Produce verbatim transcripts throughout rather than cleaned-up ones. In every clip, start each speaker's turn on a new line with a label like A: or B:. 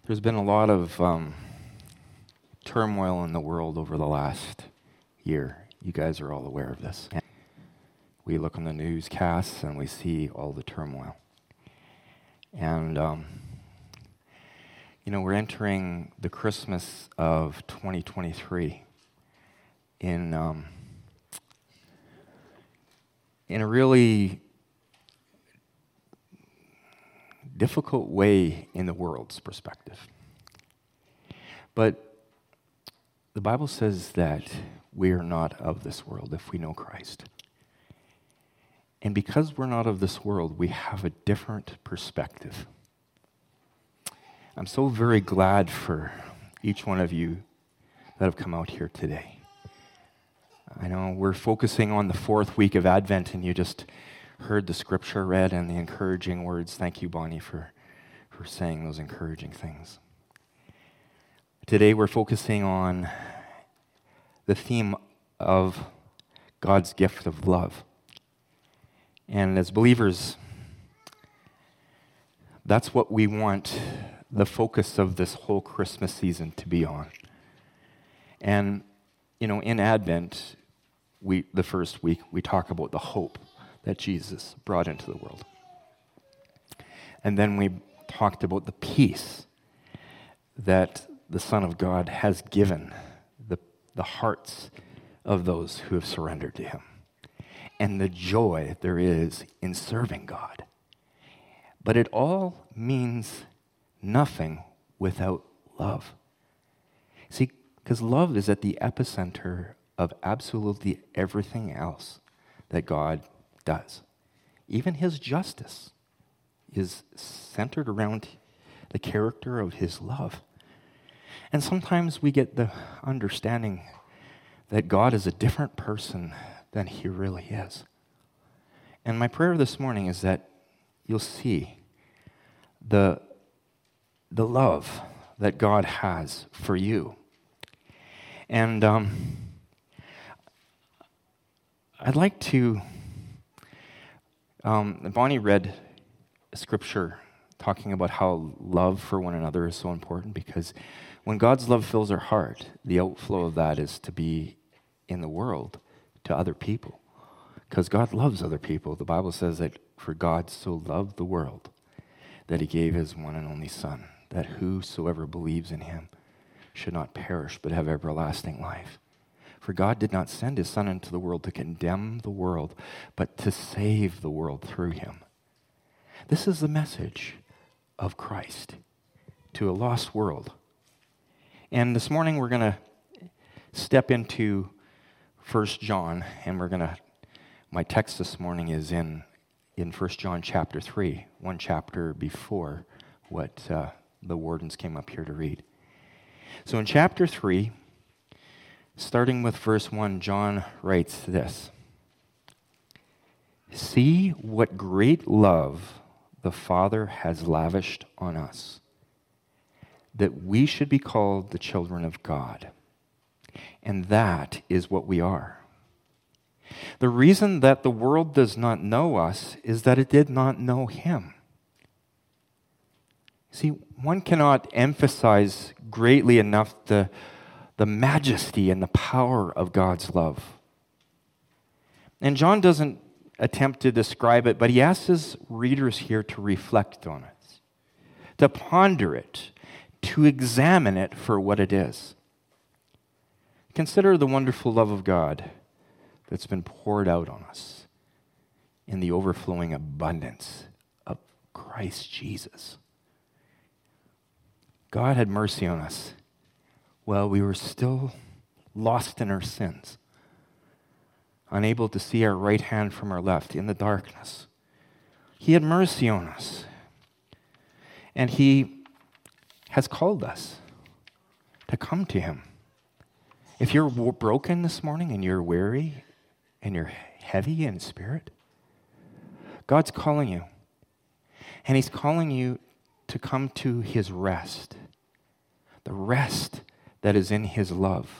A: There's been a lot of um, turmoil in the world over the last year. You guys are all aware of this. We look on the newscasts and we see all the turmoil. And, um, you know, we're entering the Christmas of twenty twenty-three in, um, in a really difficult way in the world's perspective. But the Bible says that we are not of this world if we know Christ. And because we're not of this world, we have a different perspective. I'm so very glad for each one of you that have come out here today. I know we're focusing on the fourth week of Advent, and you just heard the scripture read and the encouraging words. Thank you, Bonnie, for, for saying those encouraging things. Today we're focusing on the theme of God's gift of love. And as believers, that's what we want the focus of this whole Christmas season to be on. And, you know, in Advent, we the first week, we talk about the hope that Jesus brought into the world. And then we talked about the peace that the Son of God has given the, the hearts of those who have surrendered to him, and the joy there is in serving God. But it all means nothing without love. See, because love is at the epicenter of absolutely everything else that God does. Even his justice is centered around the character of his love. And sometimes we get the understanding that God is a different person than he really is. And my prayer this morning is that you'll see the, the love that God has for you. And um, I'd like to Um, Bonnie read a scripture talking about how love for one another is so important, because when God's love fills our heart, the outflow of that is to be in the world to other people. Because God loves other people. The Bible says that for God so loved the world that he gave his one and only Son, that whosoever believes in him should not perish but have everlasting life. For God did not send his Son into the world to condemn the world, but to save the world through him. This is the message of Christ to a lost world. And this morning we're going to step into First John, and we're going to, my text this morning is in, in First John chapter three, one chapter before what uh, the wardens came up here to read. So in chapter three, starting with verse one, John writes this: "See what great love the Father has lavished on us, that we should be called the children of God. And that is what we are. The reason that the world does not know us is that it did not know him." See, one cannot emphasize greatly enough the the majesty and the power of God's love. And John doesn't attempt to describe it, but he asks his readers here to reflect on it, to ponder it, to examine it for what it is. Consider the wonderful love of God that's been poured out on us in the overflowing abundance of Christ Jesus. God had mercy on us while we were still lost in our sins, unable to see our right hand from our left in the darkness. He had mercy on us, and he has called us to come to him. If you're broken this morning and you're weary and you're heavy in spirit, God's calling you, and he's calling you to come to his rest, the rest that is in his love.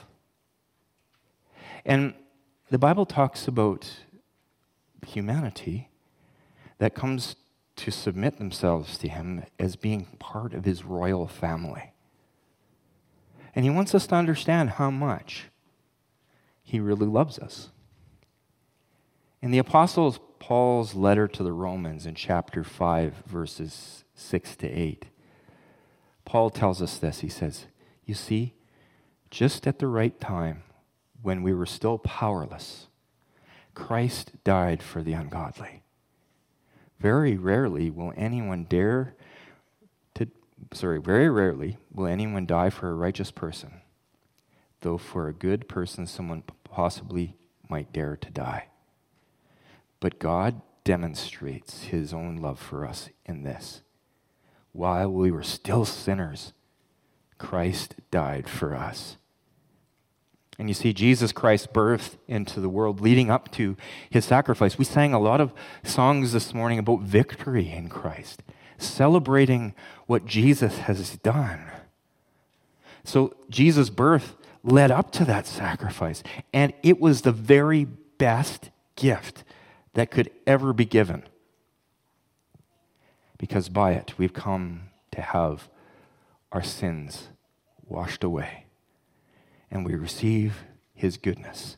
A: And the Bible talks about humanity that comes to submit themselves to him as being part of his royal family. And he wants us to understand how much he really loves us. In the Apostle Paul's letter to the Romans in chapter five, verses six to eight, Paul tells us this. He says, "You see, just at the right time, when we were still powerless, Christ died for the ungodly. Very rarely will anyone dare to, sorry, very rarely will anyone die for a righteous person, though for a good person someone possibly might dare to die. But God demonstrates his own love for us in this. While we were still sinners, Christ died for us." And you see, Jesus Christ's birth into the world leading up to his sacrifice. We sang a lot of songs this morning about victory in Christ, celebrating what Jesus has done. So Jesus' birth led up to that sacrifice, and it was the very best gift that could ever be given. Because by it, we've come to have our sins washed away. And we receive his goodness.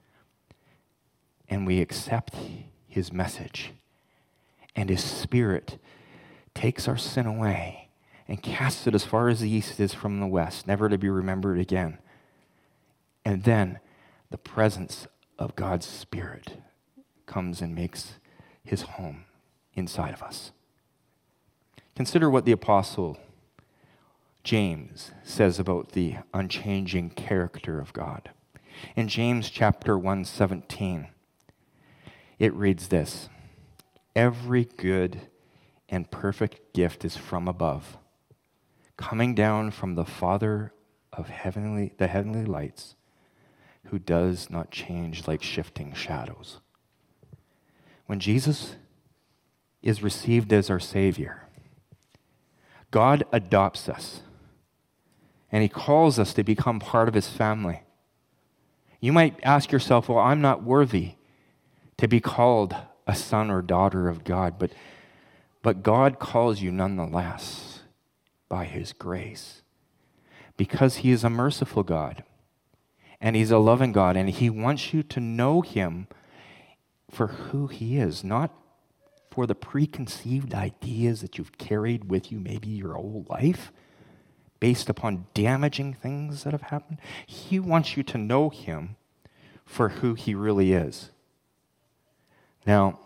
A: And we accept his message. And his Spirit takes our sin away and casts it as far as the east is from the west, never to be remembered again. And then the presence of God's Spirit comes and makes his home inside of us. Consider what the Apostle James says about the unchanging character of God. In James chapter one seventeen, it reads this: "Every good and perfect gift is from above, coming down from the Father of heavenly, the heavenly lights, who does not change like shifting shadows." When Jesus is received as our Savior, God adopts us. And he calls us to become part of his family. You might ask yourself, well, I'm not worthy to be called a son or daughter of God, but, but God calls you nonetheless by his grace, because he is a merciful God, and he's a loving God, and he wants you to know him for who he is, not for the preconceived ideas that you've carried with you maybe your whole life, based upon damaging things that have happened. He wants you to know him for who he really is. Now,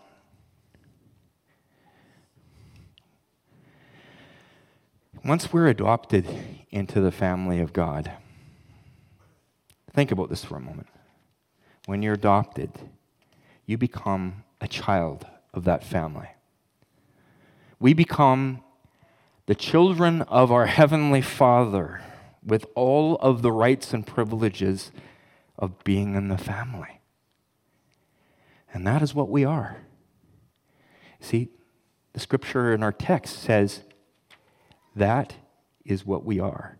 A: once we're adopted into the family of God, think about this for a moment. When you're adopted, you become a child of that family. We become the children of our Heavenly Father with all of the rights and privileges of being in the family. And that is what we are. See, the scripture in our text says that is what we are.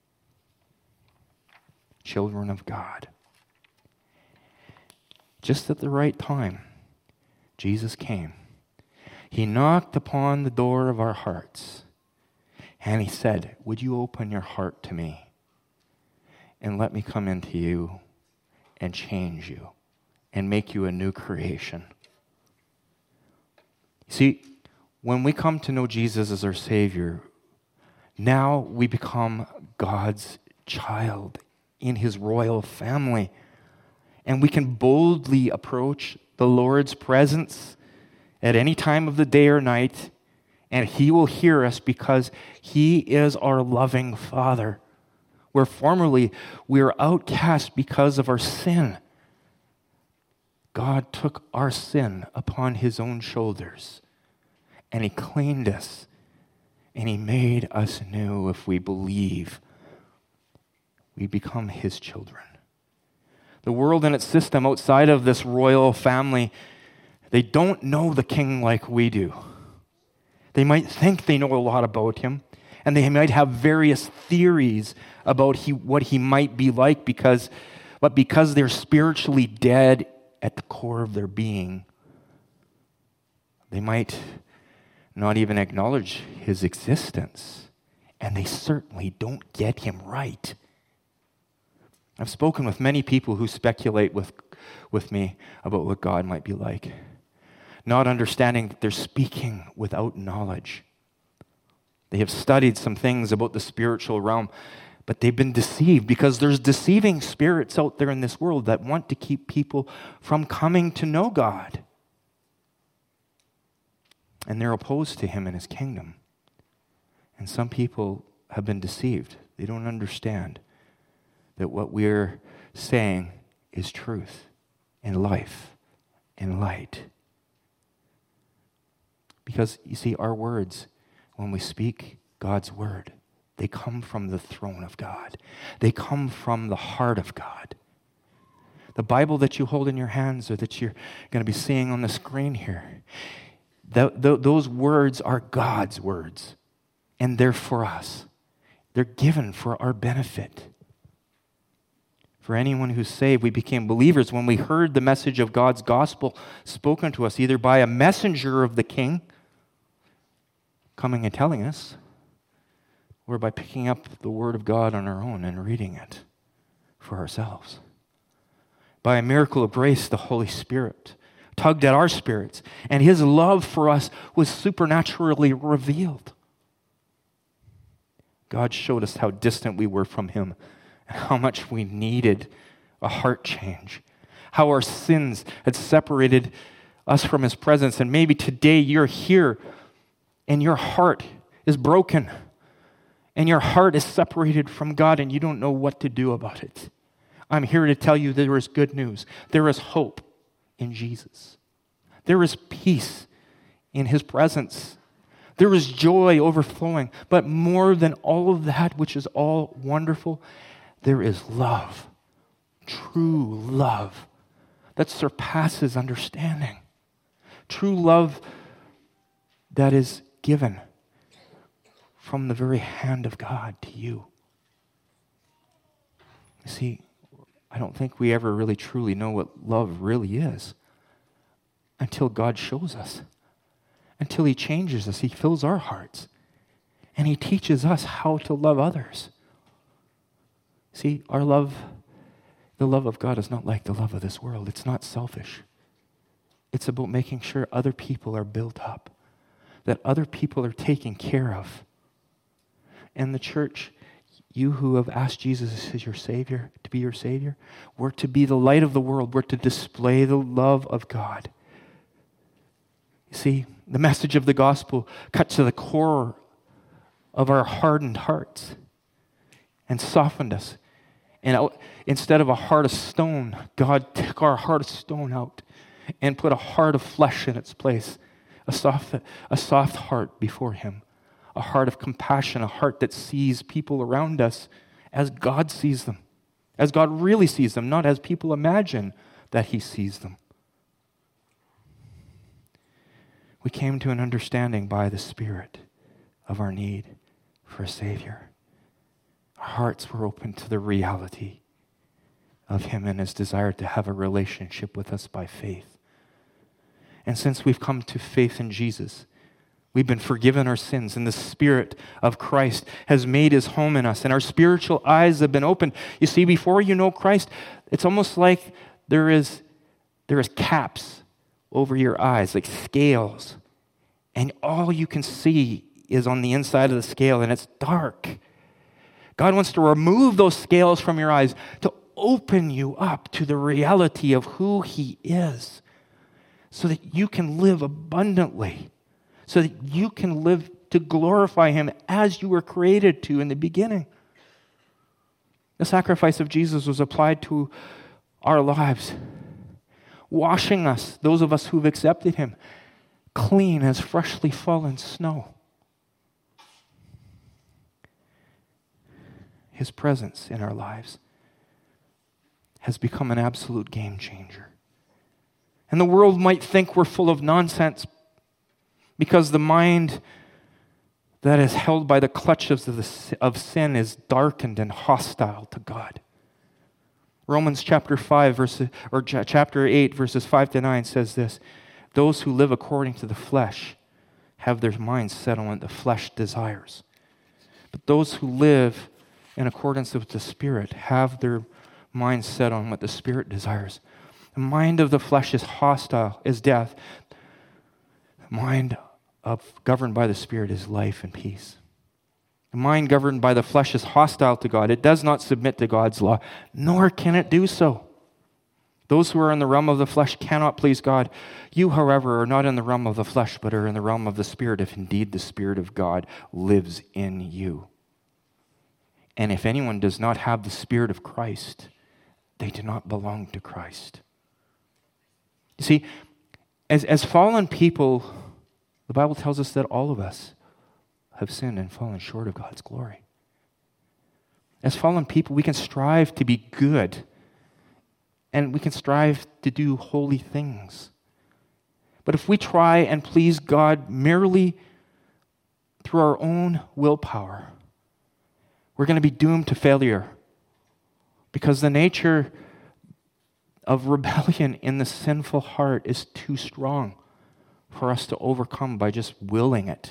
A: Children of God. Just at the right time, Jesus came. He knocked upon the door of our hearts. And he said, would you open your heart to me and let me come into you and change you and make you a new creation? See, when we come to know Jesus as our Savior, now we become God's child in his royal family. And we can boldly approach the Lord's presence at any time of the day or night, and he will hear us because he is our loving Father. Where formerly we were outcast because of our sin, God took our sin upon his own shoulders, and he cleaned us, and he made us new. If we believe, we become his children. The world and its system outside of this royal family, they don't know the king like we do. They might think they know a lot about him, and they might have various theories about he, what he might be like, because, but because they're spiritually dead at the core of their being, they might not even acknowledge his existence, and they certainly don't get him right. I've spoken with many people who speculate with, with me about what God might be like, not understanding that they're speaking without knowledge. They have studied some things about the spiritual realm, but they've been deceived because there's deceiving spirits out there in this world that want to keep people from coming to know God. And they're opposed to him and his kingdom. And some people have been deceived. They don't understand that what we're saying is truth and life and light. Because, you see, our words, when we speak God's word, they come from the throne of God. They come from the heart of God. The Bible that you hold in your hands or that you're going to be seeing on the screen here, th- th- those words are God's words, and they're for us. They're given for our benefit. For anyone who's saved, we became believers when we heard the message of God's gospel spoken to us, either by a messenger of the King coming and telling us, or by picking up the Word of God on our own and reading it for ourselves. By a miracle of grace, the Holy Spirit tugged at our spirits, and his love for us was supernaturally revealed. God showed us how distant we were from him, and how much we needed a heart change, how our sins had separated us from his presence, and maybe today you're here and your heart is broken, and your heart is separated from God, and you don't know what to do about it. I'm here to tell you there is good news. There is hope in Jesus. There is peace in his presence. There is joy overflowing. But more than all of that, which is all wonderful, there is love, true love that surpasses understanding. True love that is given from the very hand of God to you. You see, I don't think we ever really truly know what love really is until God shows us, until he changes us, he fills our hearts, and he teaches us how to love others. See, our love, the love of God is not like the love of this world. It's not selfish. It's about making sure other people are built up, that other people are taken care of. And the church, you who have asked Jesus as your Savior, to be your Savior, we're to be the light of the world. We're to display the love of God. You see, the message of the gospel cut to the core of our hardened hearts and softened us. And out, instead of a heart of stone, God took our heart of stone out and put a heart of flesh in its place, a soft, a soft heart before him. A heart of compassion, a heart that sees people around us as God sees them, as God really sees them, not as people imagine that he sees them. We came to an understanding by the Spirit of our need for a Savior. Our hearts were open to the reality of him and his desire to have a relationship with us by faith. And since we've come to faith in Jesus, we've been forgiven our sins, and the Spirit of Christ has made his home in us, and our spiritual eyes have been opened. You see, before you know Christ, it's almost like there is, there is caps over your eyes, like scales, and all you can see is on the inside of the scale, and it's dark. God wants to remove those scales from your eyes to open you up to the reality of who he is, so that you can live abundantly, so that you can live to glorify him as you were created to in the beginning. The sacrifice of Jesus was applied to our lives, washing us, those of us who've accepted him, clean as freshly fallen snow. His presence in our lives has become an absolute game changer. And the world might think we're full of nonsense because the mind that is held by the clutches of, the, of sin is darkened and hostile to God. Romans chapter five, verses, or chapter eight, verses five to nine says this: those who live according to the flesh have their minds set on what the flesh desires. But those who live in accordance with the Spirit have their minds set on what the Spirit desires. The mind of the flesh is hostile, is death. The mind of governed by the Spirit is life and peace. The mind governed by the flesh is hostile to God. It does not submit to God's law, nor can it do so. Those who are in the realm of the flesh cannot please God. You, however, are not in the realm of the flesh, but are in the realm of the Spirit, if indeed the Spirit of God lives in you. And if anyone does not have the Spirit of Christ, they do not belong to Christ. You see, as, as fallen people, the Bible tells us that all of us have sinned and fallen short of God's glory. As fallen people, we can strive to be good, and we can strive to do holy things. But if we try and please God merely through our own willpower, we're going to be doomed to failure, because the nature of rebellion in the sinful heart is too strong for us to overcome by just willing it.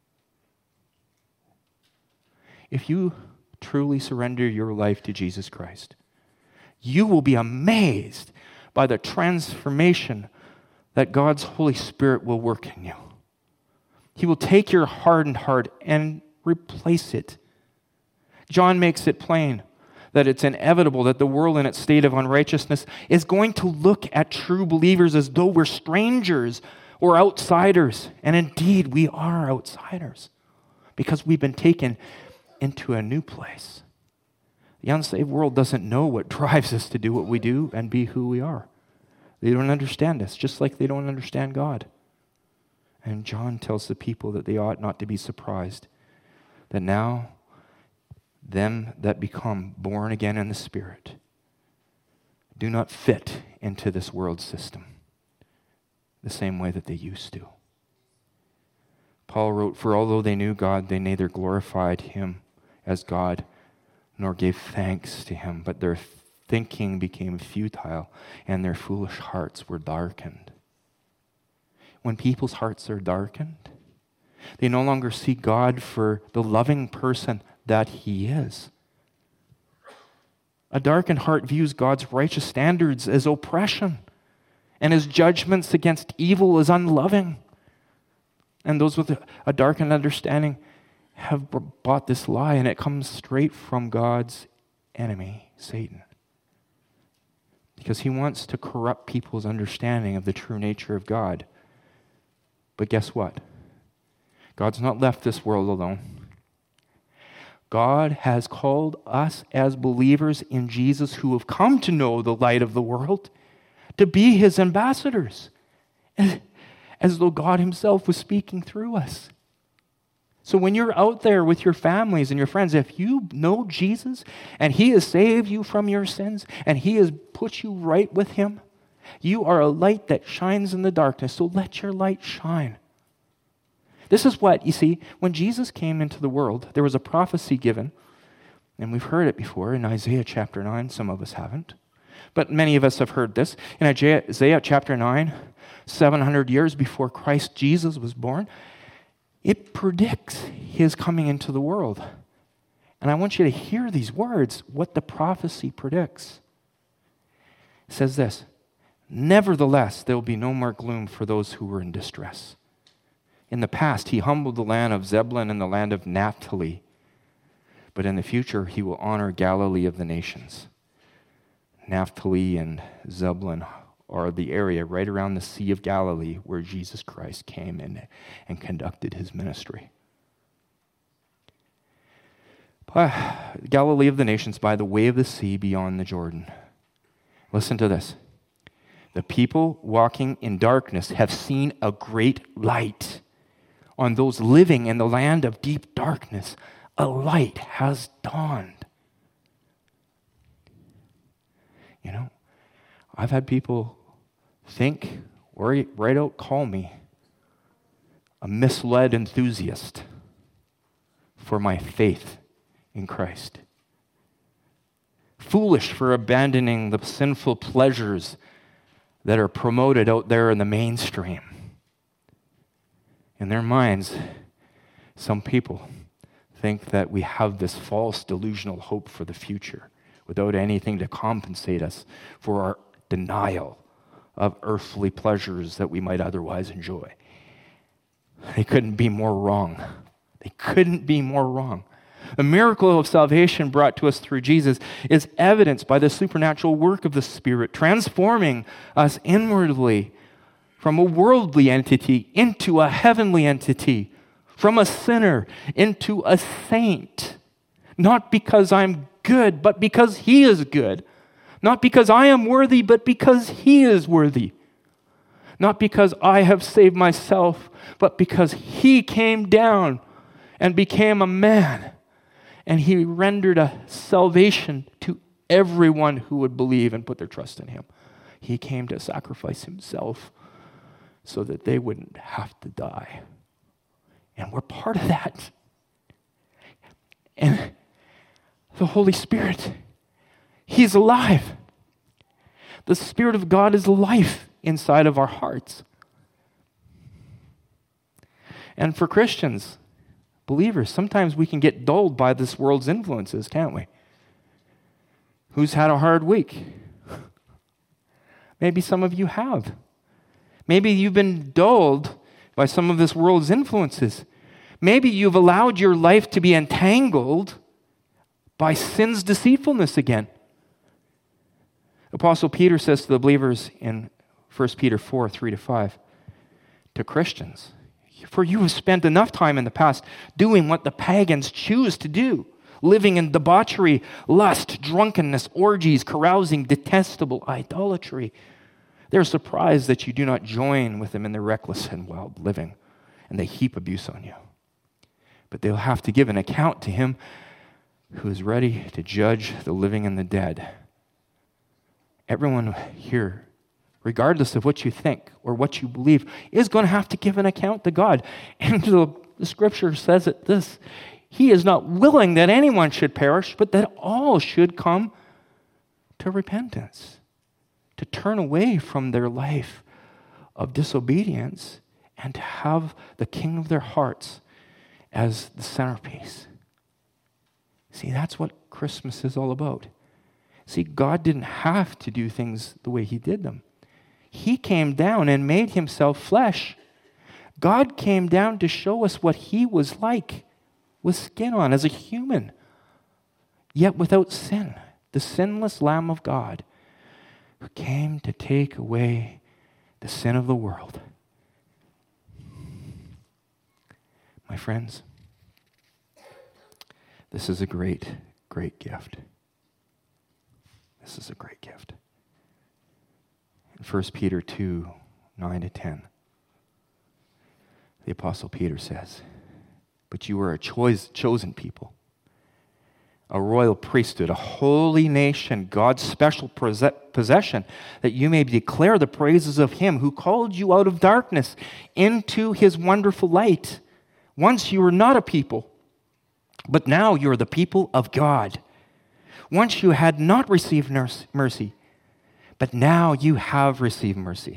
A: If you truly surrender your life to Jesus Christ, you will be amazed by the transformation that God's Holy Spirit will work in you. He will take your hardened heart and replace it. John makes it plain that it's inevitable that the world in its state of unrighteousness is going to look at true believers as though we're strangers or outsiders. And indeed, we are outsiders because we've been taken into a new place. The unsaved world doesn't know what drives us to do what we do and be who we are. They don't understand us, just like they don't understand God. And John tells the people that they ought not to be surprised that now them that become born again in the Spirit do not fit into this world system the same way that they used to. Paul wrote, "For although they knew God, they neither glorified him as God nor gave thanks to him, but their thinking became futile and their foolish hearts were darkened." When people's hearts are darkened, they no longer see God for the loving person that he is. A darkened heart views God's righteous standards as oppression and his judgments against evil as unloving. And those with a darkened understanding have bought this lie, and it comes straight from God's enemy, Satan. Because he wants to corrupt people's understanding of the true nature of God. But guess what? God's not left this world alone. God has called us as believers in Jesus who have come to know the light of the world to be his ambassadors, as, as though God himself was speaking through us. So when you're out there with your families and your friends, if you know Jesus and he has saved you from your sins and he has put you right with him, you are a light that shines in the darkness. So let your light shine. This is what, you see, when Jesus came into the world, there was a prophecy given, and we've heard it before in Isaiah chapter nine. Some of us haven't, but many of us have heard this. In Isaiah chapter nine, seven hundred years before Christ Jesus was born, it predicts his coming into the world. And I want you to hear these words, what the prophecy predicts. It says this: "Nevertheless, there will be no more gloom for those who were in distress. In the past, he humbled the land of Zebulun and the land of Naphtali. But in the future, he will honor Galilee of the nations." Naphtali and Zebulun are the area right around the Sea of Galilee where Jesus Christ came in and conducted his ministry. Galilee of the nations by the way of the sea beyond the Jordan. Listen to this. "The people walking in darkness have seen a great light. On those living in the land of deep darkness, a light has dawned." You know, I've had people think, or right out call me, a misled enthusiast for my faith in Christ. Foolish for abandoning the sinful pleasures that are promoted out there in the mainstream. In their minds, some people think that we have this false delusional hope for the future without anything to compensate us for our denial of earthly pleasures that we might otherwise enjoy. They couldn't be more wrong. They couldn't be more wrong. The miracle of salvation brought to us through Jesus is evidenced by the supernatural work of the Spirit, transforming us inwardly from a worldly entity into a heavenly entity, from a sinner into a saint. Not because I'm good, but because He is good. Not because I am worthy, but because He is worthy. Not because I have saved myself, but because He came down and became a man. And He rendered a salvation to everyone who would believe and put their trust in Him. He came to sacrifice Himself so that they wouldn't have to die. And we're part of that. And the Holy Spirit, He's alive. The Spirit of God is life inside of our hearts. And for Christians, believers, sometimes we can get dulled by this world's influences, can't we? Who's had a hard week? Maybe some of you have. Maybe you've been dulled by some of this world's influences. Maybe you've allowed your life to be entangled by sin's deceitfulness again. Apostle Peter says to the believers in First Peter four, three to five, to Christians, for you have spent enough time in the past doing what the pagans choose to do, living in debauchery, lust, drunkenness, orgies, carousing, detestable idolatry. They're surprised that you do not join with them in their reckless and wild living, and they heap abuse on you. But they'll have to give an account to Him who is ready to judge the living and the dead. Everyone here, regardless of what you think or what you believe, is going to have to give an account to God. And the, the Scripture says it this, He is not willing that anyone should perish, but that all should come to repentance, to turn away from their life of disobedience and to have the King of their hearts as the centerpiece. See, that's what Christmas is all about. See, God didn't have to do things the way He did them. He came down and made Himself flesh. God came down to show us what He was like, with skin on, as a human, yet without sin. The sinless Lamb of God who came to take away the sin of the world. My friends, this is a great, great gift. This is a great gift. In First Peter two, nine to ten, the Apostle Peter says, but you are a choice, chosen people, a royal priesthood, a holy nation, God's special possession, that you may declare the praises of Him who called you out of darkness into His wonderful light. Once you were not a people, but now you are the people of God. Once you had not received mercy, but now you have received mercy.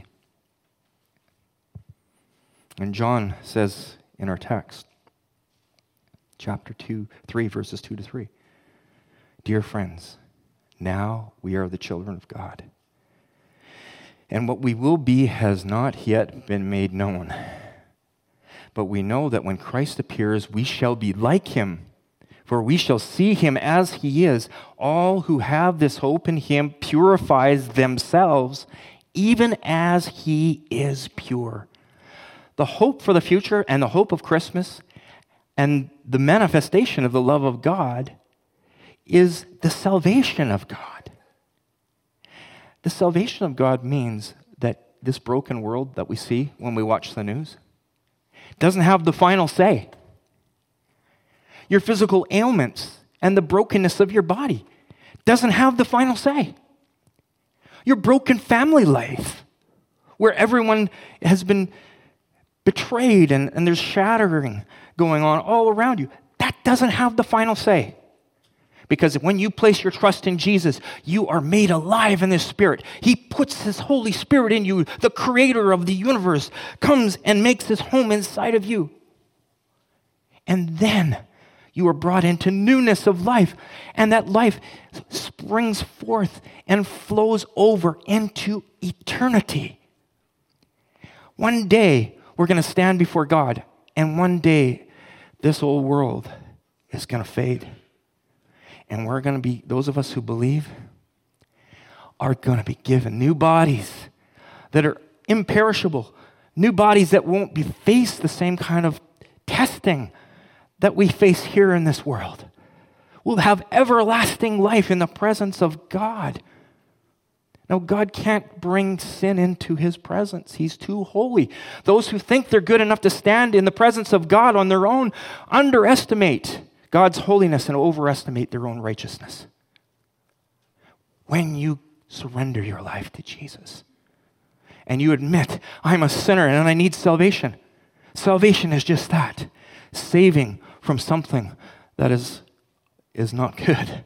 A: And John says in our text, chapter two, three, verses two to three, dear friends, now we are the children of God. And what we will be has not yet been made known. But we know that when Christ appears, we shall be like Him, for we shall see Him as He is. All who have this hope in Him purifies themselves, even as He is pure. The hope for the future and the hope of Christmas and the manifestation of the love of God is the salvation of God. The salvation of God means that this broken world that we see when we watch the news doesn't have the final say. Your physical ailments and the brokenness of your body doesn't have the final say. Your broken family life, where everyone has been betrayed and, and there's shattering going on all around you, that doesn't have the final say. Because when you place your trust in Jesus, you are made alive in the Spirit. He puts His Holy Spirit in you. The creator of the universe comes and makes His home inside of you. And then you are brought into newness of life. And that life springs forth and flows over into eternity. One day, we're going to stand before God. And one day, this old world is going to fade. And we're going to be, those of us who believe, are going to be given new bodies that are imperishable. New bodies that won't be face the same kind of testing that we face here in this world. We'll have everlasting life in the presence of God. Now, God can't bring sin into His presence. He's too holy. Those who think they're good enough to stand in the presence of God on their own underestimate God's holiness and overestimate their own righteousness. When you surrender your life to Jesus and you admit, I'm a sinner and I need salvation, salvation is just that, saving from something that is, is not good.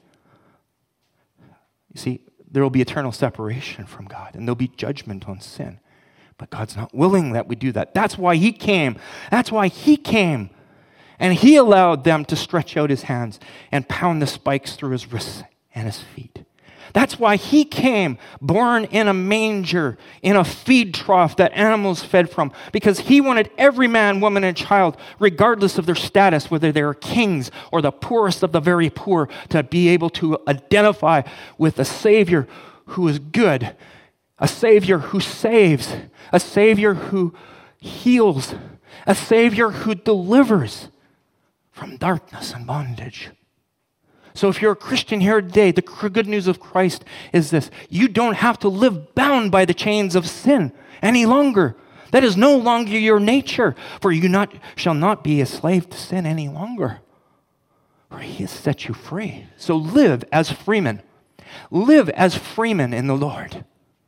A: You see, there will be eternal separation from God, and there'll be judgment on sin. But God's not willing that we do that. That's why He came. That's why He came. And He allowed them to stretch out His hands and pound the spikes through His wrists and His feet. That's why He came, born in a manger, in a feed trough that animals fed from, because He wanted every man, woman, and child, regardless of their status, whether they are kings or the poorest of the very poor, to be able to identify with a Savior who is good, a Savior who saves, a Savior who heals, a Savior who delivers from darkness and bondage. So if you're a Christian here today, the good news of Christ is this. You don't have to live bound by the chains of sin any longer. That is no longer your nature, for you not shall not be a slave to sin any longer. For He has set you free. So live as freemen. Live as freemen in the Lord.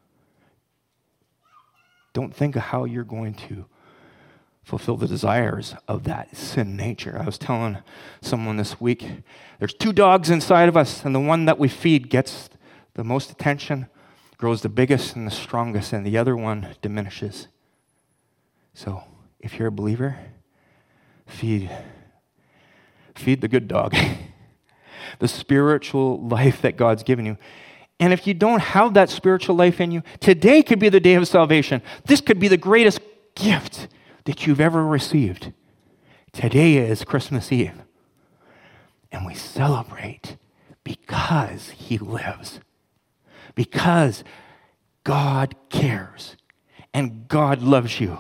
A: Don't think of how you're going to fulfill the desires of that sin nature. I was telling someone this week, there's two dogs inside of us, and the one that we feed gets the most attention, grows the biggest and the strongest, and the other one diminishes. So, if you're a believer, feed, feed the good dog, the spiritual life that God's given you. And if you don't have that spiritual life in you, today could be the day of salvation. This could be the greatest gift that you've ever received. Today is Christmas Eve. And we celebrate because He lives. Because God cares. And God loves you.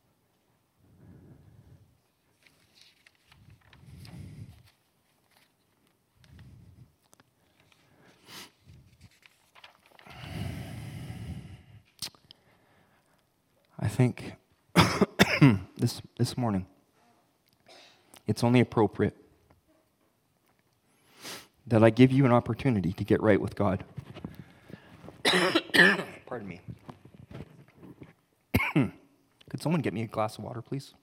A: I think this this morning, it's only appropriate that I give you an opportunity to get right with God. Pardon me. Could someone get me a glass of water, please?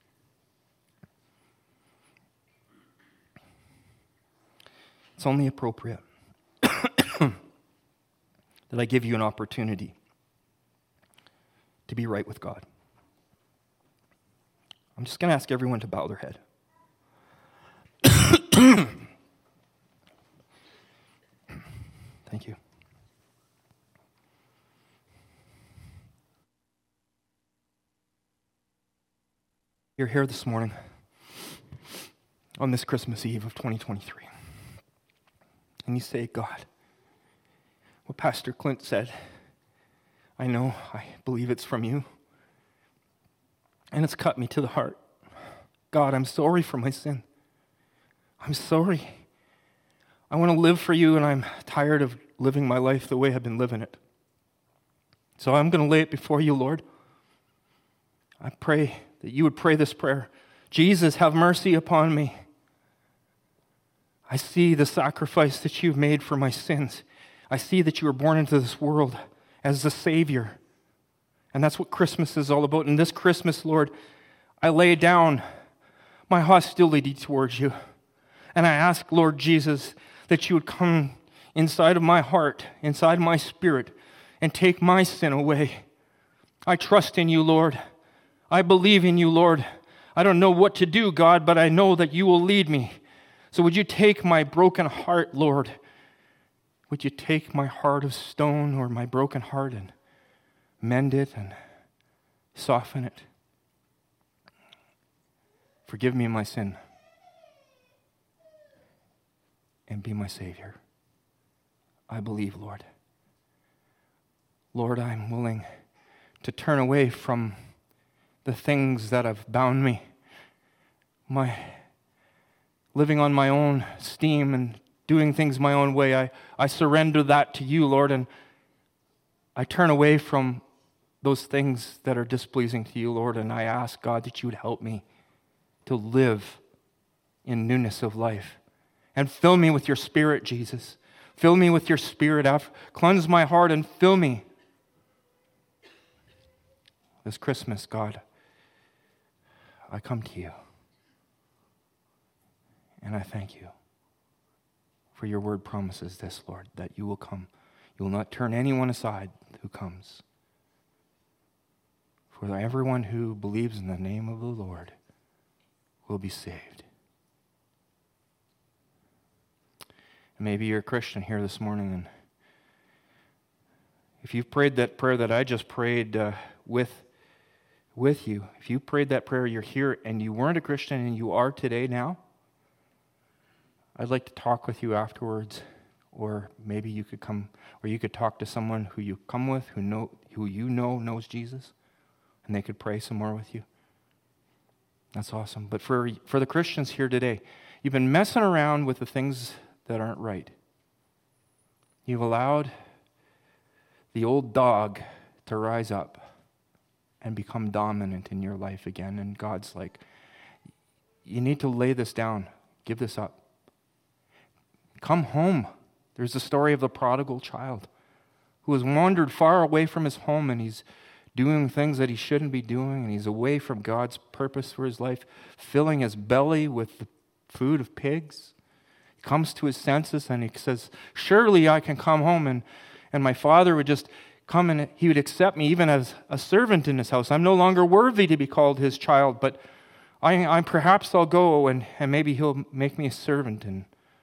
A: It's only appropriate that I give you an opportunity to be right with God. I'm just going to ask everyone to bow their head. Thank you. You're here this morning on this Christmas Eve of twenty twenty-three. And you say, God, what Pastor Clint said, I know, I believe it's from you. And it's cut me to the heart. God, I'm sorry for my sin. I'm sorry. I want to live for you, and I'm tired of living my life the way I've been living it. So I'm going to lay it before you, Lord. I pray that you would pray this prayer. Jesus, have mercy upon me. I see the sacrifice that you've made for my sins. I see that you were born into this world as the Savior. And that's what Christmas is all about. And this Christmas, Lord, I lay down my hostility towards you. And I ask, Lord Jesus,
B: that you would come inside of my heart, inside my spirit, and take my sin away. I trust in you, Lord. I believe in you, Lord. I don't know what to do, God, but I know that you will lead me. So would you take my broken heart, Lord? Would you take my heart of stone or my broken heart and mend it and soften it? Forgive me my sin and be my Savior. I believe, Lord. Lord, I'm willing to turn away from the things that have bound me, my living on my own steam and doing things my own way. I, I surrender that to you, Lord, and I turn away from those things that are displeasing to you, Lord, and I ask, God, that you would help me to live in newness of life. And fill me with your Spirit, Jesus. Fill me with your Spirit. Cleanse my heart and fill me. This Christmas, God, I come to you. And I thank you for your word promises this, Lord, that you will come. You will not turn anyone aside who comes. For everyone who believes in the name of the Lord will be saved. And maybe you're a Christian here this morning, and if you've prayed that prayer that I just prayed uh, with, with you, if you prayed that prayer, you're here, and you weren't a Christian and you are today now, I'd like to talk with you afterwards, or maybe you could come, or you could talk to someone who you come with, who know, who you know knows Jesus, and they could pray some more with you. That's awesome. But for for the Christians here today, you've been messing around with the things that aren't right. You've allowed the old dog to rise up and become dominant in your life again, and God's like, you need to lay this down. Give this up. Come home. There's the story of the prodigal child who has wandered far away from his home, and he's doing things that he shouldn't be doing, and he's away from God's purpose for his life, filling his belly with the food of pigs. He comes to his senses and he says, surely I can come home, and, and my father would just come and he would accept me even as a servant in his house. I'm no longer worthy to be called his child, but I, I perhaps I'll go and, and maybe he'll make me a servant. And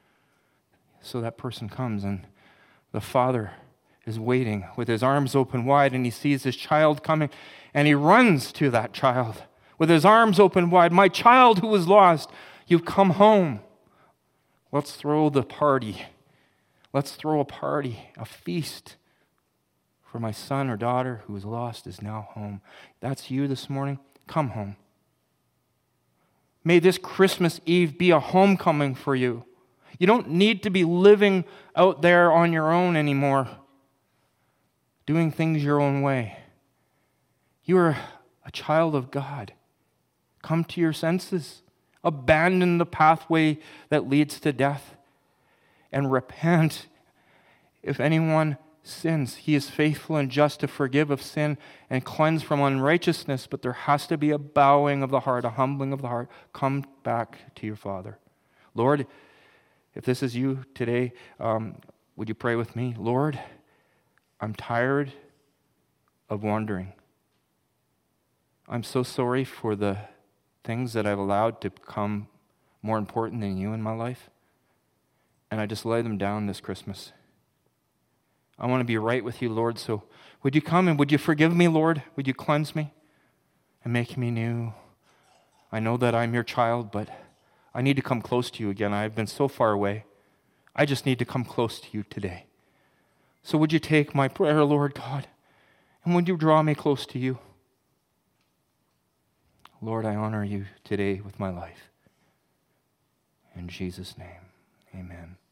B: so that person comes, and the father is waiting with his arms open wide, and he sees his child coming, and he runs to that child with his arms open wide. My child who was lost, you've come home. Let's throw the party. Let's throw a party, a feast for my son or daughter who was lost is now home. That's you this morning. Come home. May this Christmas Eve be a homecoming for you. You don't need to be living out there on your own anymore, doing things your own way. You are a child of God. Come to your senses. Abandon the pathway that leads to death and repent. If anyone sins, he is faithful and just to forgive of sin and cleanse from unrighteousness, but there has to be a bowing of the heart, a humbling of the heart. Come back to your Father. Lord, if this is you today, um, would you pray with me? Lord, I'm tired of wandering. I'm so sorry for the things that I've allowed to become more important than you in my life. And I just lay them down this Christmas. I want to be right with you, Lord, so would you come and would you forgive me, Lord? Would you cleanse me and make me new? I know that I'm your child, but I need to come close to you again. I've been so far away. I just need to come close to you today. So would you take my prayer, Lord God, and would you draw me close to you? Lord, I honor you today with my life. In Jesus' name, amen.